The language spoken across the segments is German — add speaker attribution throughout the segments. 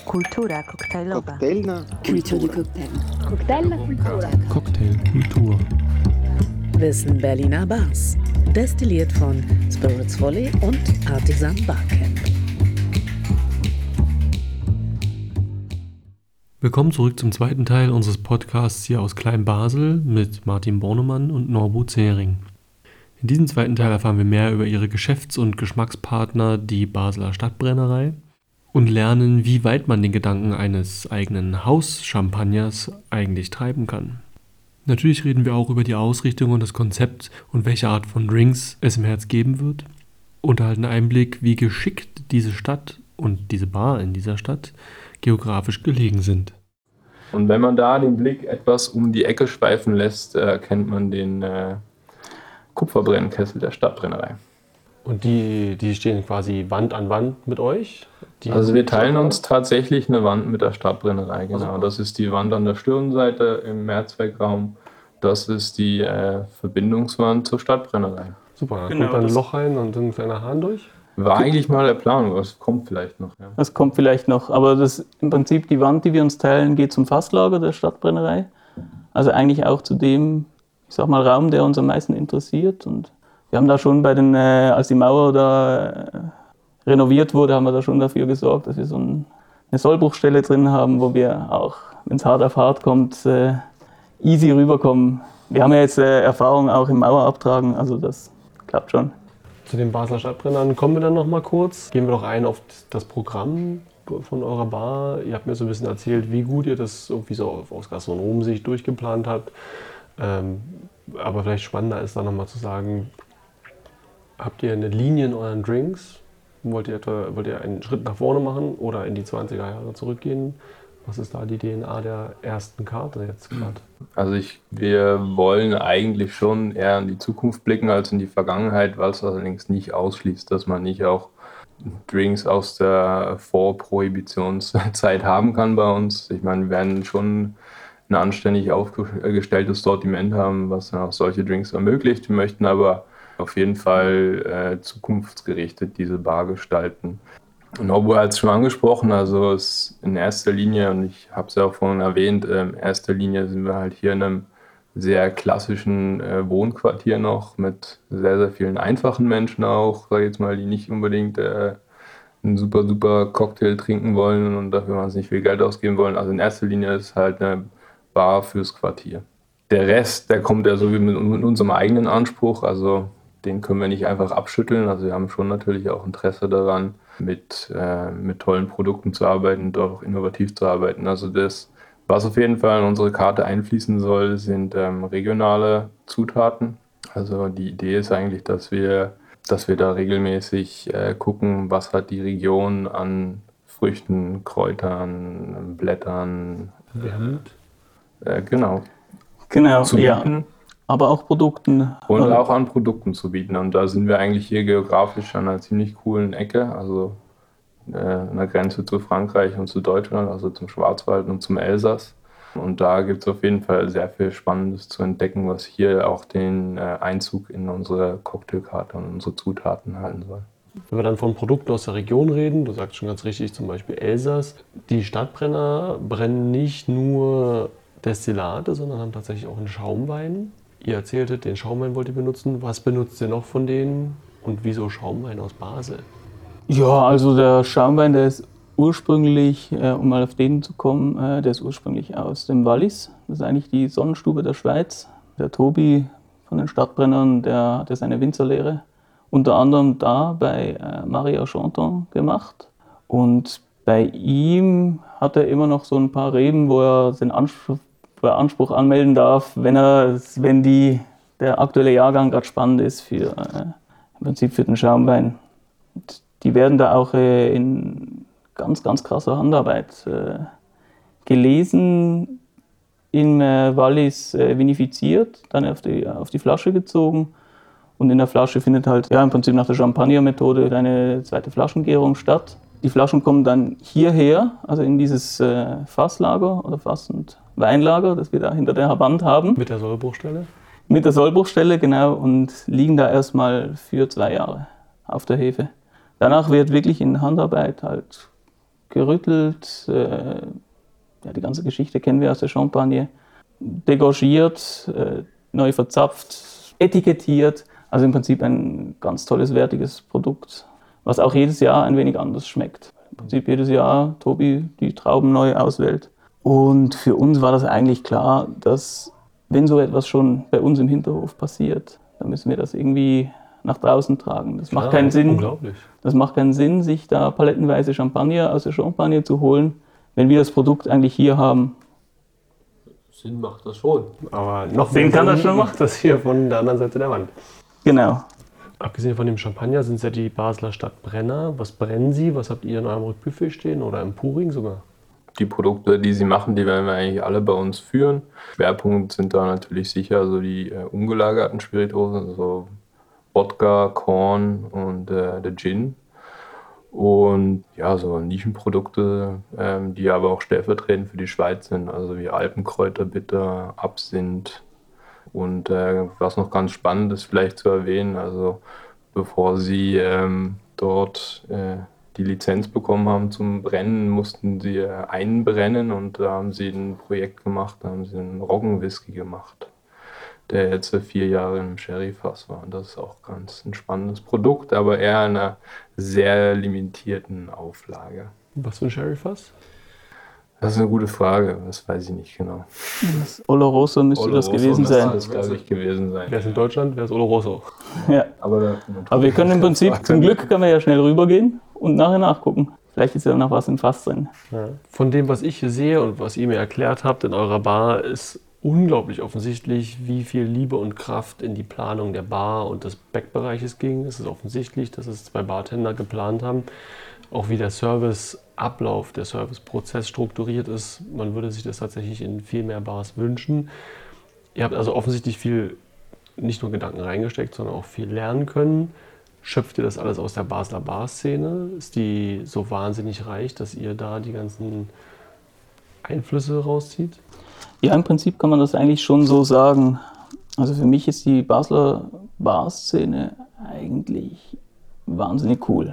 Speaker 1: Kultura koktajlowa.
Speaker 2: Culture du cocktail.
Speaker 3: Cocktailkultur.
Speaker 2: Wissen Berliner Bars. Destilliert von Spirits Volley und Artisan Barcamp.
Speaker 3: Willkommen zurück zum zweiten Teil unseres Podcasts hier aus Klein-Basel mit Martin Bornemann und Norbu Zering. In diesem zweiten Teil erfahren wir mehr über ihre Geschäfts- und Geschmackspartner, die Basler Stadtbrennerei, und lernen, wie weit man den Gedanken eines eigenen Haus-Champagners eigentlich treiben kann. Natürlich reden wir auch über die Ausrichtung und das Konzept und welche Art von Drinks es im Herz geben wird. Unterhalten Einblick, wie geschickt diese Stadt und diese Bar in dieser Stadt geografisch gelegen sind.
Speaker 4: Und wenn man da den Blick etwas um die Ecke schweifen lässt, erkennt man den Kupferbrennkessel der Stadtbrennerei.
Speaker 3: Und die stehen quasi Wand an Wand mit euch?
Speaker 4: Also wir teilen uns tatsächlich eine Wand mit der Stadtbrennerei, genau. Das ist die Wand an der Stirnseite im Mehrzweckraum. Das ist die Verbindungswand zur Stadtbrennerei.
Speaker 3: Super, da kommt dann ein Loch rein und ein kleiner Hahn durch?
Speaker 4: War eigentlich mal der Plan, aber es kommt vielleicht noch. Ja.
Speaker 5: Das kommt vielleicht noch, aber das im Prinzip die Wand, die wir uns teilen, geht zum Fasslager der Stadtbrennerei. Also eigentlich auch zu dem, ich sag mal, Raum, der uns am meisten interessiert. Und wir haben da schon bei den, als die Mauer da renoviert wurde, haben wir da schon dafür gesorgt, dass wir so eine Sollbruchstelle drin haben, wo wir auch, wenn es hart auf hart kommt, easy rüberkommen. Wir haben ja jetzt Erfahrung auch im Mauerabtragen, also das klappt schon.
Speaker 3: Zu den Basler Stadtbrennern kommen wir dann noch mal kurz. Gehen wir doch ein auf das Programm von eurer Bar. Ihr habt mir so ein bisschen erzählt, wie gut ihr das irgendwie so aus Gastronomensicht durchgeplant habt. Aber vielleicht spannender ist da noch mal zu sagen, habt ihr eine Linie in euren Drinks? Wollt ihr einen Schritt nach vorne machen oder in die 20er Jahre zurückgehen? Was ist da die DNA der ersten Karte jetzt gerade?
Speaker 4: Also wir wollen eigentlich schon eher in die Zukunft blicken als in die Vergangenheit, weil es allerdings nicht ausschließt, dass man nicht auch Drinks aus der Vorprohibitionszeit haben kann bei uns. Ich meine, wir werden schon ein anständig aufgestelltes Sortiment haben, was dann auch solche Drinks ermöglicht. Wir möchten aber auf jeden Fall zukunftsgerichtet diese Bar gestalten. Norbu hat es schon angesprochen, also es in erster Linie, und ich habe es ja auch vorhin erwähnt, in erster Linie sind wir halt hier in einem sehr klassischen Wohnquartier noch mit sehr, sehr vielen einfachen Menschen auch, sag ich jetzt mal, die nicht unbedingt einen super Cocktail trinken wollen und dafür wahnsinnig viel Geld ausgeben wollen. Also in erster Linie ist es halt eine Bar fürs Quartier. Der Rest, der kommt ja so wie mit unserem eigenen Anspruch, also den können wir nicht einfach abschütteln. Also wir haben schon natürlich auch Interesse daran, mit tollen Produkten zu arbeiten und auch innovativ zu arbeiten. Also das, was auf jeden Fall in unsere Karte einfließen soll, sind regionale Zutaten. Also die Idee ist eigentlich, dass wir da regelmäßig gucken, was hat die Region an Früchten, Kräutern, Blättern. Genau.
Speaker 5: Zu bieten. Aber auch Produkten.
Speaker 4: Und auch an Produkten zu bieten. Und da sind wir eigentlich hier geografisch an einer ziemlich coolen Ecke, also an der Grenze zu Frankreich und zu Deutschland, also zum Schwarzwald und zum Elsass. Und da gibt es auf jeden Fall sehr viel Spannendes zu entdecken, was hier auch den Einzug in unsere Cocktailkarte und unsere Zutaten halten soll.
Speaker 3: Wenn wir dann von Produkten aus der Region reden, du sagst schon ganz richtig, zum Beispiel Elsass, die Stadtbrenner brennen nicht nur Destillate, sondern haben tatsächlich auch einen Schaumwein. Ihr erzähltet, den Schaumwein wollt ihr benutzen. Was benutzt ihr noch von denen und wieso Schaumwein aus Basel?
Speaker 5: Ja, also der Schaumwein, der ist ursprünglich, um mal auf den zu kommen, der ist ursprünglich aus dem Wallis. Das ist eigentlich die Sonnenstube der Schweiz. Der Tobi von den Stadtbrennern, der hat seine Winzerlehre unter anderem da bei Maria Chanton gemacht. Und bei ihm hat er immer noch so ein paar Reben, wo er den Anspruch anmelden darf, wenn der aktuelle Jahrgang gerade spannend ist im Prinzip für den Schaumwein. Und die werden da auch in ganz krasser Handarbeit gelesen, in Wallis vinifiziert, dann auf die Flasche gezogen. Und in der Flasche findet halt im Prinzip nach der Champagner-Methode eine zweite Flaschengärung statt. Die Flaschen kommen dann hierher, also in dieses Fasslager oder Fass- und Weinlager, das wir da hinter der Wand haben.
Speaker 3: Mit der Sollbruchstelle?
Speaker 5: Mit der Sollbruchstelle, genau, und liegen da erstmal für 2 Jahre auf der Hefe. Danach wird wirklich in Handarbeit halt gerüttelt, die ganze Geschichte kennen wir aus der Champagne, degorgiert, neu verzapft, etikettiert. Also im Prinzip ein ganz tolles, wertiges Produkt, was auch jedes Jahr ein wenig anders schmeckt. Im Prinzip jedes Jahr Tobi die Trauben neu auswählt. Und für uns war das eigentlich klar, dass wenn so etwas schon bei uns im Hinterhof passiert, dann müssen wir das irgendwie nach draußen tragen. Das macht keinen Sinn.
Speaker 3: Unglaublich.
Speaker 5: Das macht keinen Sinn, sich da palettenweise Champagner aus der Champagne zu holen, wenn wir das Produkt eigentlich hier haben.
Speaker 3: Sinn macht das schon. Aber noch
Speaker 5: Sinn kann das schon machen.
Speaker 3: macht das hier von der anderen Seite der Wand.
Speaker 5: Genau.
Speaker 3: Abgesehen von dem Champagner sind es ja die Basler Stadtbrenner. Was brennen Sie? Was habt ihr in eurem Rückbuffet stehen oder im Puring sogar?
Speaker 4: Die Produkte, die sie machen, die werden wir eigentlich alle bei uns führen. Schwerpunkt sind da natürlich sicher so die ungelagerten Spirituosen, also Wodka, Korn und der Gin. Und ja, so Nischenprodukte, die aber auch stellvertretend für die Schweiz sind, also wie Alpenkräuterbitter, Absinth. Und was noch ganz spannend ist, vielleicht zu erwähnen, also bevor sie dort die Lizenz bekommen haben zum Brennen, mussten sie einbrennen und da haben sie ein Projekt gemacht, da haben sie einen Roggenwhisky gemacht, der jetzt 4 Jahre im Sherryfass war. Und das ist auch ganz ein spannendes Produkt, aber eher in einer sehr limitierten Auflage.
Speaker 3: Was für ein Sherryfass?
Speaker 4: Das ist eine gute Frage, das weiß ich nicht genau.
Speaker 5: Das Oloroso müsste das gewesen sein.
Speaker 4: Das glaube ich gewesen sein.
Speaker 3: Wer ist in Deutschland? Wer ist Oloroso?
Speaker 5: Ja.
Speaker 4: Aber
Speaker 5: Wir können im Prinzip, zum Glück können wir ja schnell rübergehen und nachher nachgucken. Vielleicht ist ja noch was im Fass drin.
Speaker 3: Ja. Von dem, was ich hier sehe und was ihr mir erklärt habt in eurer Bar, ist unglaublich offensichtlich, wie viel Liebe und Kraft in die Planung der Bar und des Backbereiches ging. Es ist offensichtlich, dass es 2 Bartender geplant haben. Auch wie der Serviceablauf, der Serviceprozess strukturiert ist. Man würde sich das tatsächlich in viel mehr Bars wünschen. Ihr habt also offensichtlich viel, nicht nur Gedanken reingesteckt, sondern auch viel lernen können. Schöpft ihr das alles aus der Basler Bar-Szene? Ist die so wahnsinnig reich, dass ihr da die ganzen Einflüsse rauszieht?
Speaker 5: Ja, im Prinzip kann man das eigentlich schon so sagen. Also für mich ist die Basler Bar-Szene eigentlich wahnsinnig cool.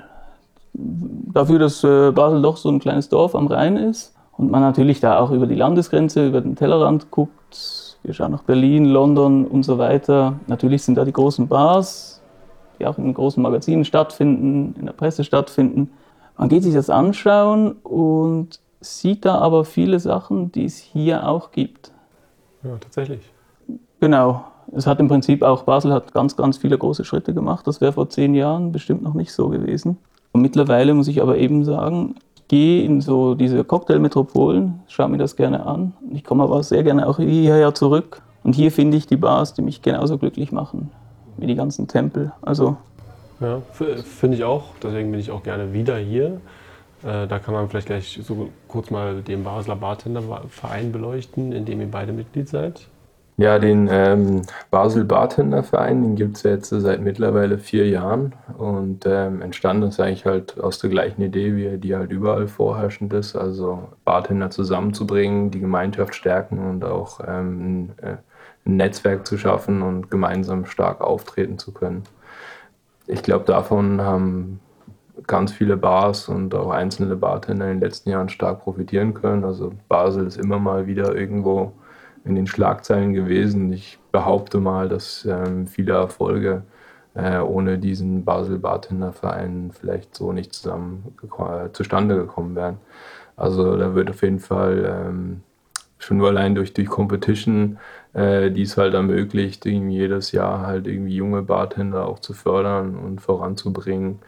Speaker 5: Dafür, dass Basel doch so ein kleines Dorf am Rhein ist und man natürlich da auch über die Landesgrenze, über den Tellerrand guckt. Wir schauen nach Berlin, London und so weiter. Natürlich sind da die großen Bars, die auch in den großen Magazinen stattfinden, in der Presse stattfinden. Man geht sich das anschauen und sieht da aber viele Sachen, die es hier auch gibt.
Speaker 3: Ja, tatsächlich.
Speaker 5: Genau. Es hat im Prinzip auch, Basel hat ganz, ganz viele große Schritte gemacht. Das wäre vor 10 Jahren bestimmt noch nicht so gewesen. Und mittlerweile muss ich aber eben sagen, ich gehe in so diese Cocktailmetropolen, schaue mir das gerne an. Ich komme aber sehr gerne auch hierher zurück. Und hier finde ich die Bars, die mich genauso glücklich machen wie die ganzen Tempel. Also
Speaker 3: Ja, finde ich auch. Deswegen bin ich auch gerne wieder hier. Da kann man vielleicht gleich so kurz mal den Basler Bartenderverein beleuchten, in dem ihr beide Mitglied seid.
Speaker 4: Ja, den Basel Bartenderverein, den gibt es ja jetzt seit mittlerweile 4 Jahren und entstanden ist eigentlich halt aus der gleichen Idee, wie die halt überall vorherrschend ist, also Bartender zusammenzubringen, die Gemeinschaft stärken und auch ein Netzwerk zu schaffen und gemeinsam stark auftreten zu können. Ich glaube, davon haben ganz viele Bars und auch einzelne Bartender in den letzten Jahren stark profitieren können. Also Basel ist immer mal wieder irgendwo in den Schlagzeilen gewesen. Ich behaupte mal, dass viele Erfolge ohne diesen Basel Bartenderverein vielleicht so nicht zustande gekommen wären. Also da wird auf jeden Fall schon nur allein durch die Competition, die es halt ermöglicht, irgendwie jedes Jahr halt irgendwie junge Bartender auch zu fördern und voranzubringen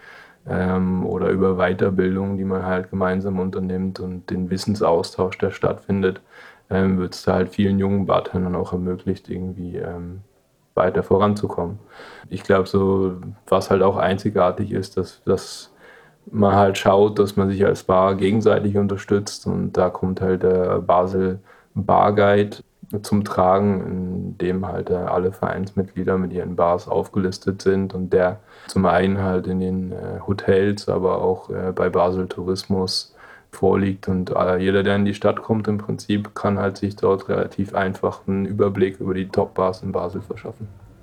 Speaker 4: oder über Weiterbildung, die man halt gemeinsam unternimmt und den Wissensaustausch, der stattfindet, wird es da halt vielen jungen Bartendern auch ermöglicht, irgendwie weiter voranzukommen. Ich glaube, so was halt auch einzigartig ist, dass man halt schaut, dass man sich als Bar gegenseitig unterstützt und da kommt halt der Basel Bar Guide zum Tragen, in dem halt alle Vereinsmitglieder mit ihren Bars aufgelistet sind und der zum einen halt in den Hotels, aber auch bei Basel Tourismus vorliegt und jeder, der in die Stadt kommt im Prinzip, kann halt sich dort relativ einfach einen Überblick über die Top-Bars in Basel verschaffen.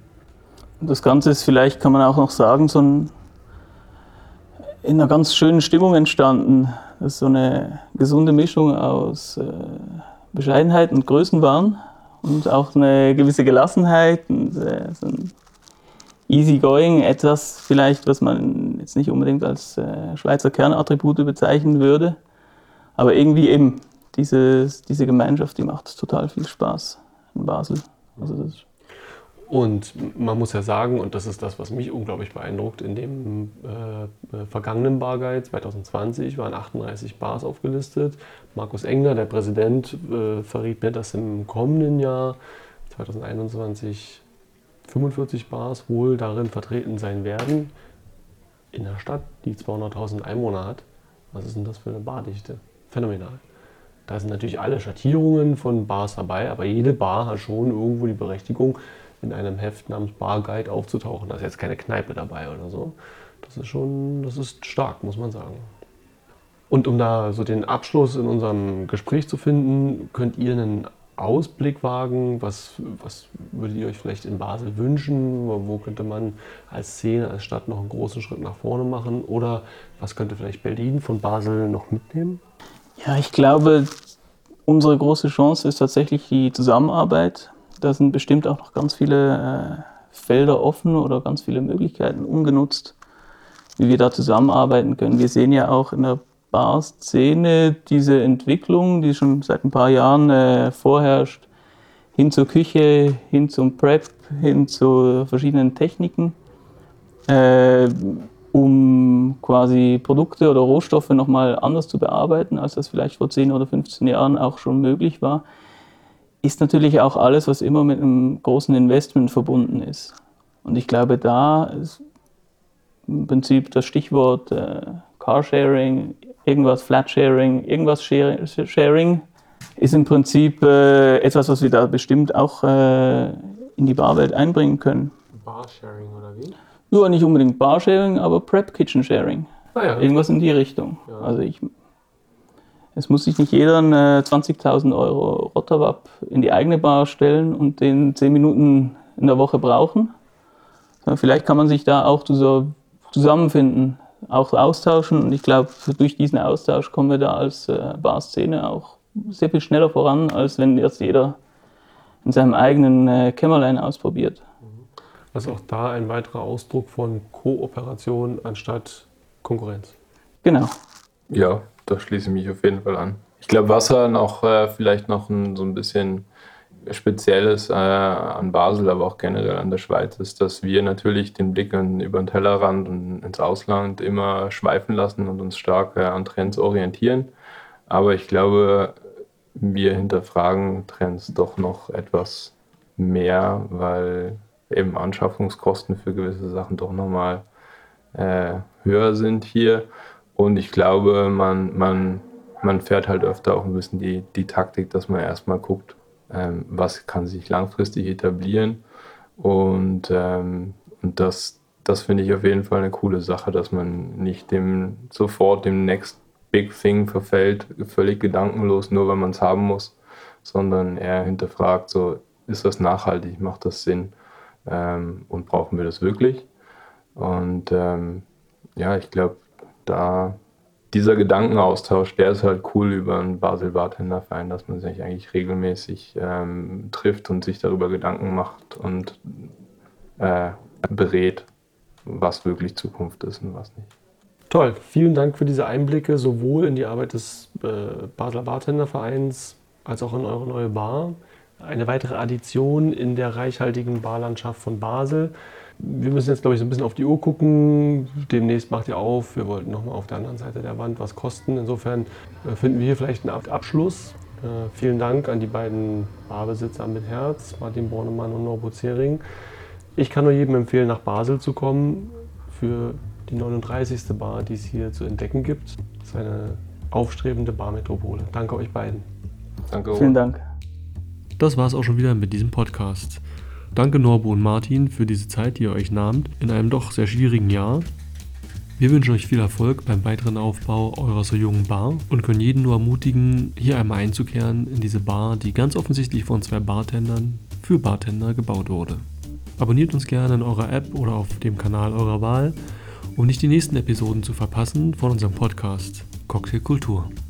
Speaker 5: das Ganze ist vielleicht, kann man auch noch sagen, so in einer ganz schönen Stimmung entstanden. Das ist so eine gesunde Mischung aus Bescheidenheit und Größenwahn und auch eine gewisse Gelassenheit und so ein Easygoing, etwas vielleicht, was man jetzt nicht unbedingt als Schweizer Kernattribute bezeichnen würde, aber irgendwie eben diese Gemeinschaft, die macht total viel Spaß in Basel. Also das
Speaker 3: Und man muss ja sagen, und das ist das, was mich unglaublich beeindruckt, in dem vergangenen Barguide 2020 waren 38 Bars aufgelistet. Markus Engler, der Präsident, verriet mir, dass im kommenden Jahr 2021 45 Bars wohl darin vertreten sein werden. In einer Stadt, die 200.000 Einwohner hat. Was ist denn das für eine Bardichte? Phänomenal. Da sind natürlich alle Schattierungen von Bars dabei, aber jede Bar hat schon irgendwo die Berechtigung, in einem Heft namens Barguide aufzutauchen. Da ist jetzt keine Kneipe dabei oder so. Das ist stark, muss man sagen. Und um da so den Abschluss in unserem Gespräch zu finden, könnt ihr einen Ausblick wagen? Was würdet ihr euch vielleicht in Basel wünschen? Wo könnte man als Szene, als Stadt noch einen großen Schritt nach vorne machen? Oder was könnte vielleicht Berlin von Basel noch mitnehmen?
Speaker 5: Ja, ich glaube, unsere große Chance ist tatsächlich die Zusammenarbeit. Da sind bestimmt auch noch ganz viele Felder offen oder ganz viele Möglichkeiten ungenutzt, wie wir da zusammenarbeiten können. Wir sehen ja auch in der Bar-Szene diese Entwicklung, die schon seit ein paar Jahren vorherrscht, hin zur Küche, hin zum Prep, hin zu verschiedenen Techniken, um quasi Produkte oder Rohstoffe nochmal anders zu bearbeiten, als das vielleicht vor 10 oder 15 Jahren auch schon möglich war. Ist natürlich auch alles, was immer mit einem großen Investment verbunden ist. Und ich glaube, da ist im Prinzip das Stichwort Carsharing, irgendwas Flatsharing, irgendwas Sharing, ist im Prinzip etwas, was wir da bestimmt auch in die Barwelt einbringen können.
Speaker 3: Barsharing oder wie?
Speaker 5: Nur nicht unbedingt Barsharing, aber Prep-Kitchen-Sharing.
Speaker 3: Ah ja.
Speaker 5: Irgendwas in die Richtung.
Speaker 3: Ja.
Speaker 5: Also es muss sich nicht jeder einen 20.000 Euro Rotterwap in die eigene Bar stellen und den 10 Minuten in der Woche brauchen. Sondern vielleicht kann man sich da auch so zusammenfinden, auch austauschen. Und ich glaube, durch diesen Austausch kommen wir da als Barszene auch sehr viel schneller voran, als wenn jetzt jeder in seinem eigenen Kämmerlein ausprobiert.
Speaker 3: Also auch da ein weiterer Ausdruck von Kooperation anstatt Konkurrenz.
Speaker 5: Genau.
Speaker 4: Ja, da schließe ich mich auf jeden Fall an. Ich glaube, was noch vielleicht noch so ein bisschen Spezielles an Basel, aber auch generell an der Schweiz ist, dass wir natürlich den Blick über den Tellerrand und ins Ausland immer schweifen lassen und uns stark an Trends orientieren. Aber ich glaube, wir hinterfragen Trends doch noch etwas mehr, weil eben Anschaffungskosten für gewisse Sachen doch nochmal höher sind hier. Und ich glaube, man fährt halt öfter auch ein bisschen die Taktik, dass man erstmal guckt, was kann sich langfristig etablieren. Und das finde ich auf jeden Fall eine coole Sache, dass man nicht sofort dem Next Big Thing verfällt, völlig gedankenlos, nur weil man es haben muss, sondern eher hinterfragt, so, ist das nachhaltig, macht das Sinn und brauchen wir das wirklich? Und ja, ich glaube, dieser Gedankenaustausch, der ist halt cool über einen Basel-Bartenderverein, dass man sich eigentlich regelmäßig trifft und sich darüber Gedanken macht und berät, was wirklich Zukunft ist und was nicht.
Speaker 3: Toll, vielen Dank für diese Einblicke, sowohl in die Arbeit des Basler Bartendervereins als auch in eure neue Bar. Eine weitere Addition in der reichhaltigen Barlandschaft von Basel. Wir müssen jetzt, glaube ich, so ein bisschen auf die Uhr gucken. Demnächst macht ihr auf. Wir wollten nochmal auf der anderen Seite der Wand was kosten. Insofern finden wir hier vielleicht einen Abschluss. Vielen Dank an die beiden Barbesitzer mit Herz, Martin Bornemann und Norbert Zering. Ich kann nur jedem empfehlen, nach Basel zu kommen für die 39. Bar, die es hier zu entdecken gibt. Das ist eine aufstrebende Barmetropole. Danke euch beiden.
Speaker 4: Danke.
Speaker 5: Vielen Dank.
Speaker 3: Das war es auch schon wieder mit diesem Podcast. Danke Norbo und Martin für diese Zeit, die ihr euch nahmt, in einem doch sehr schwierigen Jahr. Wir wünschen euch viel Erfolg beim weiteren Aufbau eurer so jungen Bar und können jeden nur ermutigen, hier einmal einzukehren in diese Bar, die ganz offensichtlich von 2 Bartendern für Bartender gebaut wurde. Abonniert uns gerne in eurer App oder auf dem Kanal eurer Wahl um nicht die nächsten Episoden zu verpassen von unserem Podcast Cocktailkultur.